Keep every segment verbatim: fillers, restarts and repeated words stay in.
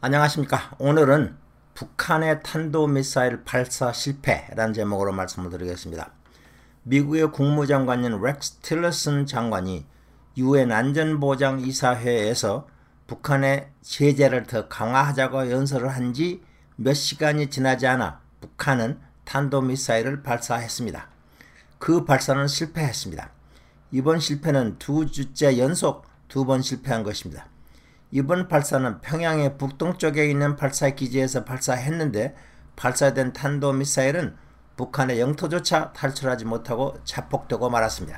안녕하십니까. 오늘은 북한의 탄도미사일 발사 실패라는 제목으로 말씀을 드리겠습니다. 미국의 국무장관인 렉스 틸러슨 장관이 유엔 안전보장이사회에서 북한의 제재를 더 강화하자고 연설을 한 지 몇 시간이 지나지 않아 북한은 탄도미사일을 발사했습니다. 그 발사는 실패했습니다. 이번 실패는 두 주째 연속 두 번 실패한 것입니다. 이번 발사는 평양의 북동쪽에 있는 발사기지에서 발사했는데 발사된 탄도미사일은 북한의 영토조차 탈출하지 못하고 자폭되고 말았습니다.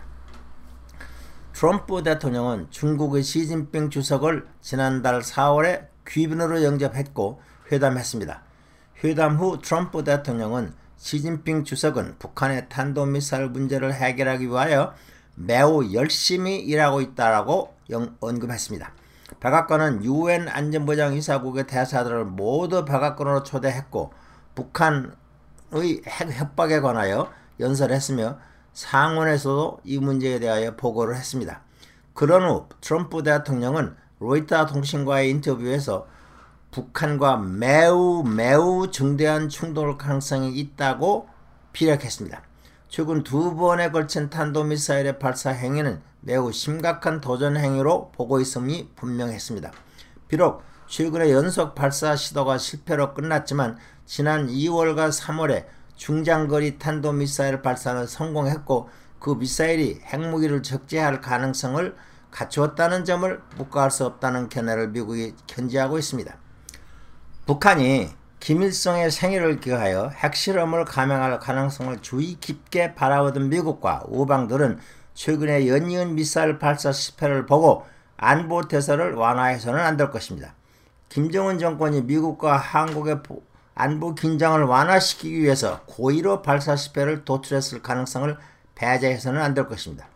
트럼프 대통령은 중국의 시진핑 주석을 지난달 사월에 귀빈으로 영접했고 회담했습니다. 회담 후 트럼프 대통령은 시진핑 주석은 북한의 탄도미사일 문제를 해결하기 위하여 매우 열심히 일하고 있다고 언급했습니다. 백악관은 유엔 안전보장이사국의 대사들을 모두 백악관으로 초대했고 북한의 핵 협박에 관하여 연설했으며 상원에서도 이 문제에 대하여 보고를 했습니다. 그런 후 트럼프 대통령은 로이터 통신과의 인터뷰에서 북한과 매우 매우 중대한 충돌 가능성이 있다고 피력했습니다. 최근 두 번에 걸친 탄도미사일의 발사 행위는 매우 심각한 도전 행위로 보고 있음이 분명했습니다. 비록 최근의 연속 발사 시도가 실패로 끝났지만 지난 이월과 삼월에 중장거리 탄도미사일 발사는 성공했고 그 미사일이 핵무기를 적재할 가능성을 갖추었다는 점을 묵과할 수 없다는 견해를 미국이 견지하고 있습니다. 북한이 김일성의 생일을 기하여 핵실험을 감행할 가능성을 주의 깊게 바라보던 미국과 우방들은 최근에 연이은 미사일 발사 실패를 보고 안보 태세를 완화해서는 안 될 것입니다. 김정은 정권이 미국과 한국의 안보 긴장을 완화시키기 위해서 고의로 발사 실패를 도출했을 가능성을 배제해서는 안 될 것입니다.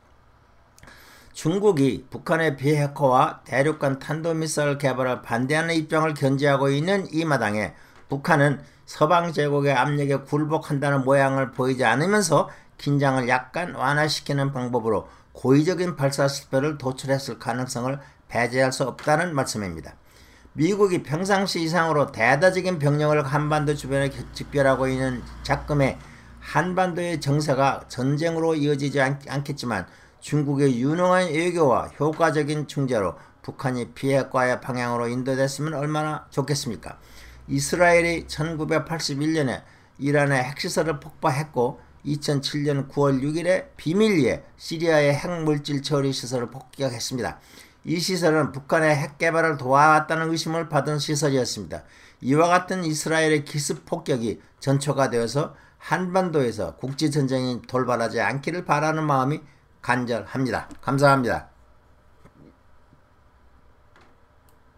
중국이 북한의 비핵화와 대륙간 탄도미사일 개발을 반대하는 입장을 견지하고 있는 이 마당에 북한은 서방 제국의 압력에 굴복한다는 모양을 보이지 않으면서 긴장을 약간 완화시키는 방법으로 고의적인 발사 실패를 도출했을 가능성을 배제할 수 없다는 말씀입니다. 미국이 평상시 이상으로 대대적인 병력을 한반도 주변에 집결하고 있는 작금에 한반도의 정세가 전쟁으로 이어지지 않, 않겠지만 중국의 유능한 외교와 효과적인 중재로 북한이 비핵화의 방향으로 인도됐으면 얼마나 좋겠습니까? 이스라엘이 천구백팔십일 년에 이란의 핵시설을 폭파했고 이천칠 년 구월 육일에 비밀리에 시리아의 핵물질 처리 시설을 폭격했습니다. 이 시설은 북한의 핵 개발을 도와왔다는 의심을 받은 시설이었습니다. 이와 같은 이스라엘의 기습 폭격이 전초가 되어서 한반도에서 국지전쟁이 돌발하지 않기를 바라는 마음이 간절합니다. 감사합니다.